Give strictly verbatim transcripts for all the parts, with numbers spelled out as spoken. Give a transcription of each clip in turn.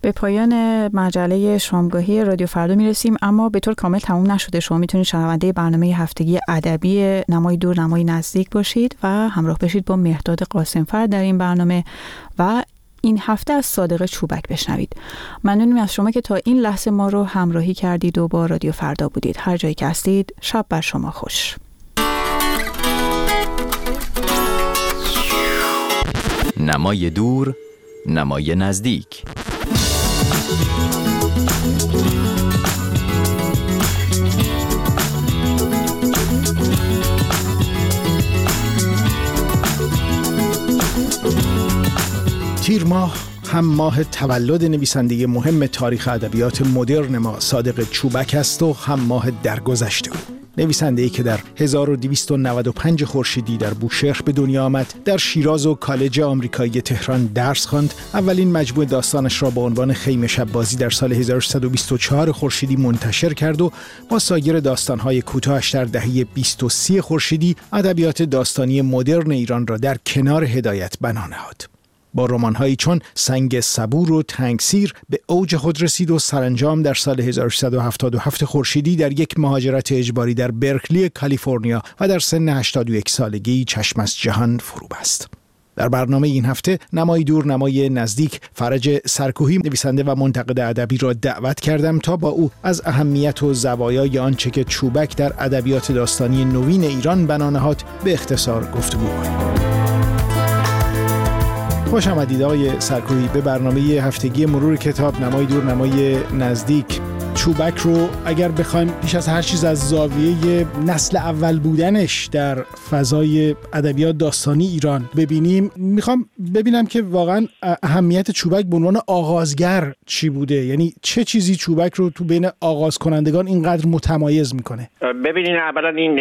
به پایان مجله شامگاهی رادیو فردا میرسیم، اما به طور کامل تموم نشده. شما میتونید شنونده برنامه هفتگی ادبی نمای دور نمای نزدیک باشید و همراه بشید با مهرداد قاسم‌فر در این برنامه و این هفته از صادق چوبک بشنوید. ممنونیم از شما که تا این لحظه ما رو همراهی کردید و با رادیو فردا بودید. هر جایی که هستید شب بر شما خوش. نمای دور نمای نزدیک. تیر ماه هم ماه تولد نویسنده مهم تاریخ ادبیات مدرن ما صادق چوبک است و هم ماه درگذشته او. نویسنده‌ای که در هزار و دویست و نود و پنج خورشیدی در بوشهر به دنیا آمد، در شیراز و کالج آمریکایی تهران درس خواند، اولین مجموعه داستانش را با عنوان خیمه شب بازی در سال هزار و سیصد و بیست و چهار خورشیدی منتشر کرد و با سایر داستان‌های کوتاهش در دهه بیست و سه خورشیدی ادبیات داستانی مدرن ایران را در کنار هدایت بنا نهاد. با رمان‌هایی چون سنگ صبور و تنگسیر به اوج خود رسید و سرانجام در سال هزار و سیصد و هفتاد و هفت خورشیدی در یک مهاجرت اجباری در برکلی کالیفرنیا و در سن هشتاد و یک سالگی چشم از جهان فرو بست. در برنامه این هفته نمای دور نمای نزدیک، فرج سرکوهی نویسنده و منتقد ادبی را دعوت کردم تا با او از اهمیت و زوایای آنچه که چوبک در ادبیات داستانی نوین ایران بنا نهاد به اختصار گفتگو کنیم. خوش آمدید آقای سرکوهی به برنامه هفتگی مرور کتاب نمای دور نمای نزدیک. چوبک رو اگر بخوایم پیش از هر چیز از زاویه نسل اول بودنش در فضای ادبیات داستانی ایران ببینیم، میخوام ببینم که واقعا اهمیت چوبک به عنوان آغازگر چی بوده، یعنی چه چیزی چوبک رو تو بین آغاز کنندگان اینقدر متمایز میکنه؟ ببینین، اولا این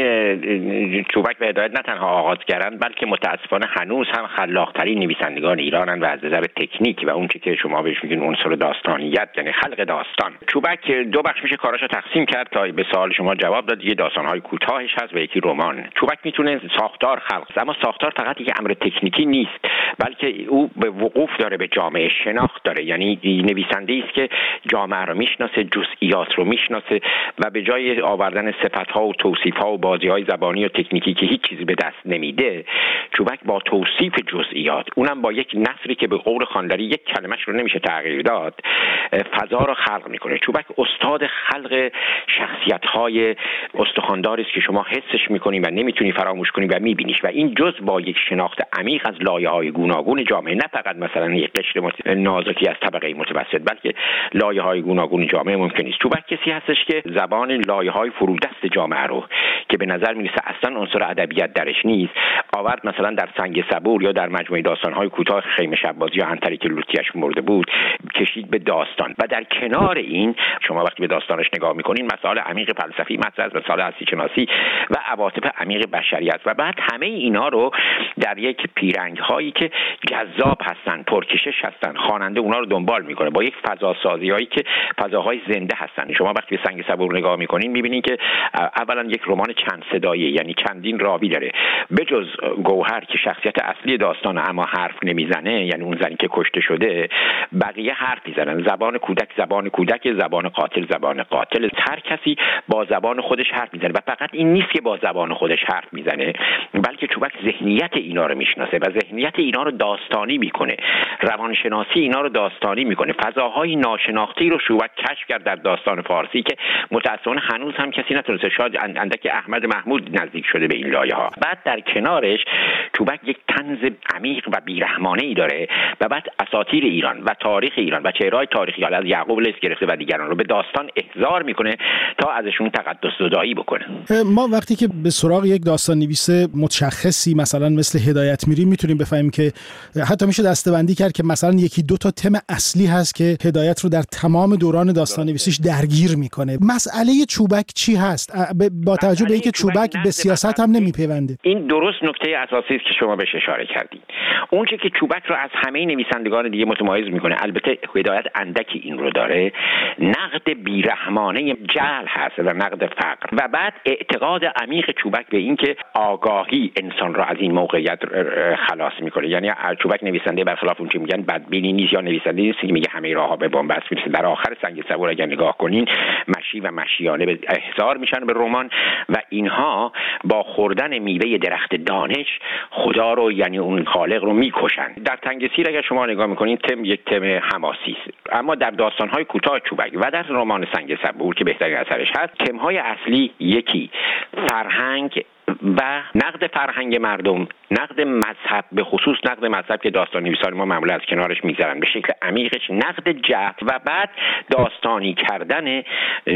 چوبک و هدایت نه تنها آغازگرن بلکه متاسفانه هنوز هم خلاق‌ترین نویسندگان ایرانن و از نظر تکنیک و اون چیزی که شما بهش میگین عنصر داستانیت، یعنی خلق داستان، چوبک دو بخش میشه کاراشو تقسیم کرد تا به سوال شما جواب داد. یه داستان‌های کوتاهش هست و یکی رمان. چوبک میتونه ساختار خلق، اما ساختار فقط یک امر تکنیکی نیست، بلکه او به وقوف داره به جامعه، شناخت داره. یعنی نویسنده است که جامعه رو میشناسه، جزئیات رو میشناسه و به جای آوردن صفت‌ها و توصیف‌ها و بازی‌های زبانی و تکنیکی که هیچ چیزی به دست نمیده، چوبک با توصیف جزئیات، اونم با یک نثری که به قول خوانداری یک کلمه‌اش رو نمیشه تغییر داد، فضا رو خلق میکنه. چوبک استاد خلق شخصیت‌های استخوانداری است که شما حسش می‌کنی و نمی‌تونی فراموش کنی و می‌بینیش، و این جز با یک شناخت عمیق از لایه‌های گوناگون جامعه، نه فقط مثلا یک قشر مت... نازکی از طبقه متوسط، بلکه لایه‌های گوناگون جامعه ممکن است. چوبک کسی هستش که زبان لایه‌های فرودست جامعه رو که به نظر می‌رسه اصلا عنصر ادبیات درش نیست، آورد مثلا در سنگ صبور یا در مجموعه داستان‌های کوتاه خیمه شب بازی یا عنتری که لوتیش مرده بود کشید به داستان. و در کنار این شما وقتی به داستانش نگاه میکنین مسائل عمیق فلسفی مطرح است، مسائل هستی شناسی و عواطف عمیق بشریت، و بعد همه اینا رو در یک پیرنگ هایی که جذاب هستن، پرکشش هستن، خواننده اونا رو دنبال میکنه با یک فضا سازی هایی که فضاهای زنده هستن. شما وقتی به سنگ صبور نگاه میکنین میبینین که اولا یک رمان چند صدایی، یعنی چندین راوی داره، بجز گوهر که شخصیت اصلی داستان اما حرف نمیزنه، یعنی اون زنی که کشته شده، بقیه حرف میزنن. زبان کودک زبان کودک، زبان قاتل زبان قاتل. هر کسی با زبان خودش حرف میزنه و فقط این نیست که با زبان خودش حرف میزنه، بلکه چوبک ذهنیت اینا رو میشناسه و ذهنیت اینا رو داستانی میکنه، روانشناسی اینا رو داستانی میکنه. فضاهای ناشناخته رو چوبک کشف کرد در داستان فارسی که متأسفانه هنوز هم کسی نتونسته، شاید اندک احمد محمود نزدیک شده به این لایه ها. بعد در کنارش چوبک یک طنز عمیق و بیرحمانه ای داره و بعد اساطیر ایران و تاریخ ایران و چهره‌های تاریخی از یعقوب لیث گرفته و دیگران رو به داستان احضار میکنه تا ازشون تقدس زدایی بکنه. ما وقتی که به سراغ یک داستان نویس متشخصی مثلا مثل هدایت میریم میتونیم بفهمیم که حتی میشه دسته‌بندی کرد که مثلا یکی دو تا تم اصلی هست که هدایت رو در تمام دوران داستان نویسیش درگیر میکنه. مسئله چوبک چی هست با توجه به اینکه چوبک به سیاست هم نمیپیونده؟ این درست نکته اساسی است که شما بهش اشاره کردین. اون چیزی که چوبک رو از همه نویسندگان دیگه متمایز میکنه، البته هدایت اندکی این رو داره، نقد بیرحمانه جهل هست و نقد فقر و بعد اعتقاد عمیق چوبک به این که آگاهی انسان را از این موقعیت خلاص میکنه. یعنی چوبک نویسنده برخلاف اون چی میگن بدبینی نیست یا نویسنده نیست که میگه همه راهها به بنبست میرسه. در آخر سنگ صبور اگر نگاه کنین مشی و مشیانه به احضار میشن به رمان و اینها با خوردن میوه درخت دانش خدا رو یعنی اون خالق رو میکشن. در تنگسیر اگر شما نگاه میکنین تم یک تم حماسی است، اما در داستان‌های کوتاه چوبک و در رمان سنگ صبور که بهترین اثرش هست تم‌های اصلی یکی فرهنگ و نقد فرهنگ مردم، نقد مذهب، به خصوص نقد مذهب که داستان نویسان ما معمولا از کنارش میگذرن به شکل عمیقش، نقد جهل و بعد داستانی کردن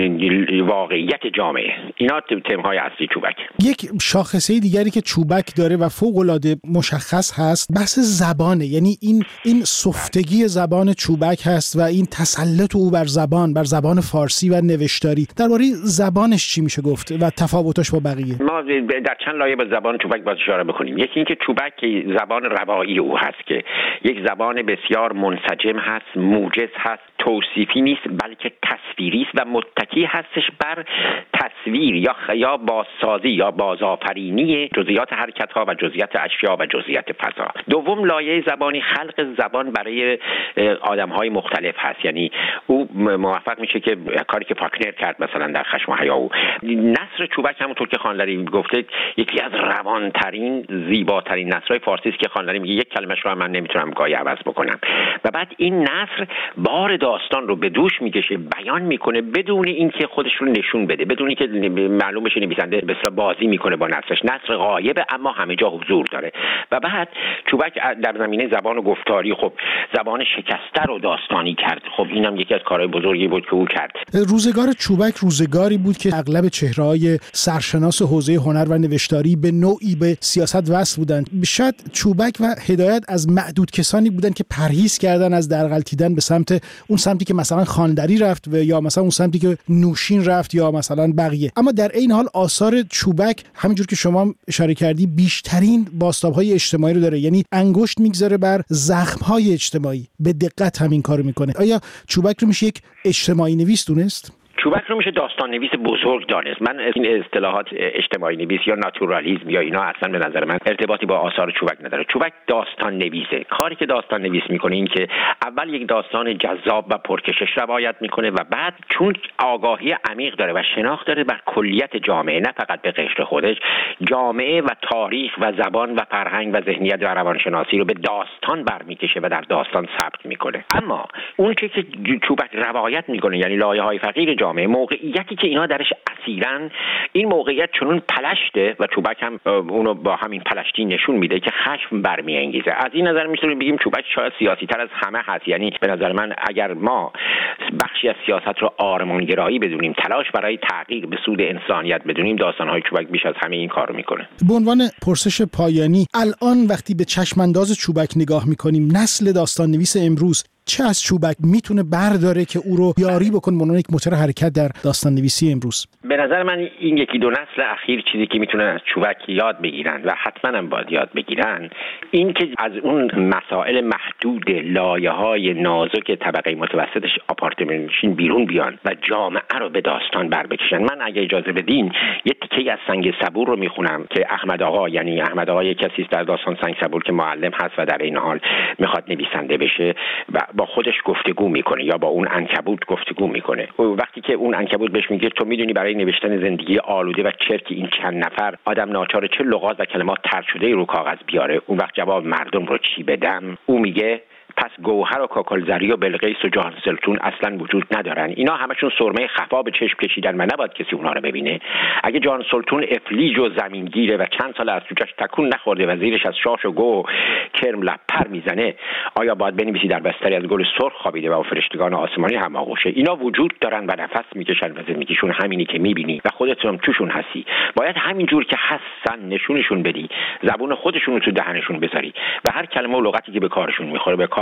واقعیت جامعه. اینا تم‌های اصلی چوبک. یک شاخصه دیگری که چوبک داره و فوق‌العاده مشخص هست بحث زبانه، یعنی این این سفتگی زبان چوبک هست و این تسلط او بر زبان، بر زبان فارسی و نوشتاری. درباره زبانش چی میشه گفت و تفاوتش با بقیه؟ ما در چند لایه به زبان چوبک باید اشاره بکنیم. یکی اینکه چوبک زبان روایی او هست که یک زبان بسیار منسجم هست، موجز هست، توصیفی نیست بلکه تصویری است و متکی هستش بر تصویر یا یا بازسازی یا بازآفرینی جزئیات حرکت ها و جزئیات اشیا و جزئیات فضا. دوم لایه زبانی خلق زبان برای آدم های مختلف هست، یعنی او موفق میشه که کاری که فاکنر کرد مثلا در خشم و حیا او. نثر چوبک همونطور که خانلری گفته یکی از روانترین زیباترین نثرهای فارسی است که خانلری میگه یک کلمش رو من نمیتونم گاهی عوض بکنم و بعد این نثر بار داستان رو به دوش میکشه، بیان میکنه بدون اینکه خودش رو نشون بده، بدون اینکه معلوم بشه نویسنده به اصطلاح بازی میکنه با نثرش. نثر غایبه اما همه جا حضور داره. و بعد چوبک در زمینه زبان و گفتاری خب زبان شکسته رو داستانی کرد. خب اینم یکی از کارهای بزرگی بود که او کرد. روزگار چوبک روزگاری بود که اغلب چهره‌های سرشناس حوزه هنر و نوشتاری به نوعی به سیاست وصل بودند. شاید چوبک و هدایت از معدود کسانی بودند که پرهیز کردن از درغلطیدن به سمت اون سمتی که مثلا خاندری رفت و یا مثلا اون سمتی که نوشین رفت یا مثلا بقیه. اما در این حال آثار چوبک همینجور که شما اشاره کردی بیشترین بازتاب‌های اجتماعی رو داره، یعنی انگشت میگذاره بر زخم‌های اجتماعی. به دقت همین کارو میکنه. آیا چوبک رو میشه یک اجتماعی نویس دونست؟ چوبک رو میشه داستان نویس بزرگ دانست. من این اصطلاحات اجتماعی نویس یا ناتورالیسم یا اینا اصلا به نظر من ارتباطی با آثار چوبک نداره. چوبک داستان نویسه. کاری که داستان نویس میکنه این که اول یک داستان جذاب و پرکشش روایت میکنه و بعد چون آگاهی عمیق داره و شناخت داره بر کلیت جامعه، نه فقط به قشر خودش، جامعه و تاریخ و زبان و فرهنگ و ذهنیت و روانشناسی رو به داستان برمیکشه و در داستان ثبت میکنه. اما اون چیزی که چوبک روایت میکنه یعنی لایه‌های فقیر جامعه، موقعیتی که اینا درش اسیرن، این موقعیت چنون پلشته و چوبک هم اونو با همین پلشتی نشون میده که خشم برمیانگیزه. از این نظر میتونیم بگیم چوبک شاید سیاسی تر از همه هست. یعنی به نظر من اگر ما بخشی از سیاست رو آرمانگرایی بدونیم، تلاش برای تغییر به سود انسانیت بدونیم، داستان‌های چوبک بیش از همه این کارو میکنه. به عنوان پرسش پایانی، الان وقتی به چشم انداز چوبک نگاه میکنیم، نسل داستان نویس امروز چه از چوبک میتونه برداره که او رو یاری بکنه به عنوان یک موتور حرکت در داستان نویسی امروز؟ به نظر من این یکی دو نسل اخیر چیزی که میتونن از چوبک یاد بگیرن و حتما هم باید یاد بگیرن این که از اون مسائل محدود لایه‌های نازک طبقه متوسطش آپارتمانشین بیرون بیان و جامعه رو به داستان بر بکشن. من اگه اجازه بدین یه تیکه از سنگ صبور رو میخونم که احمد آقا، یعنی احمد آقا یک کسی است در داستان سنگ صبور که معلم هست و در این حال میخواد نویسنده بشه و با خودش گفتگو میکنه یا با اون عنکبوت گفتگو میکنه. وقتی که اون عنکبوت بهش میگه تو میدونی برای نوشتن زندگی آلوده و چرکی این چند نفر آدم ناچار چه لغات و کلمات طرح شده رو کاغذ بیاره، اون وقت جواب مردم رو چی بدم؟ او میگه پس گوهر و کاکلزری و بلقیس و جان سلطون اصلا وجود ندارن. اینا همشون سرمه خفا به چشم کشیدن و نباید کسی اونها رو ببینه. اگه جان سلطون افلیج و زمینگیره و چند سال از توجش تکون نخورده و زیرش از شاش و گو کرم لپر میزنه، آیا باید بنویسی در بستری از گل سرخ خوابیده و فرشتگان آسمانی هماغوشه؟ اینا وجود دارن و نفس میکشن و زندگیشون همینی که میبینی و خودت هم توشون هستی. باید همینجور که هستن نشونشون بدی، زبون خودشون رو تو دهنشون بذاری و هر کلمه و لغتی که به کارشون میخوره به کار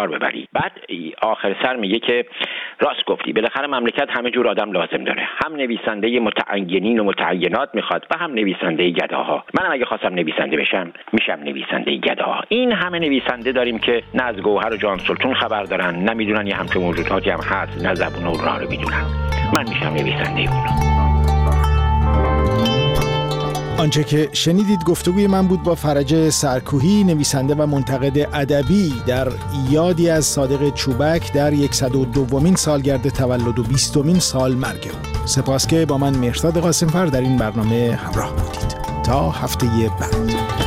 کار ببری. بعد آخر سر میگه که راست گفتی، بالاخره مملکت همه جور آدم لازم داره، هم نویسنده متعینین و متعینات میخواد و هم نویسنده گداها. منم اگه خواستم نویسنده بشم میشم نویسنده گداها. این همه نویسنده داریم که نه از گوهر و جان سلطون خبر دارن، نه میدونن یه همچین موجوداتی هم هست، نه زبون اونها رو میدونن. من میشم نویسنده اونا. آنچه که شنیدید گفتگوی من بود با فرج سرکوهی، نویسنده و منتقد ادبی، در یادی از صادق چوبک در صد و دومین سالگرد تولد و بیستمین سال مرگ او. سپاس که با من مهرداد قاسمفر در این برنامه همراه بودید. تا هفته بعد.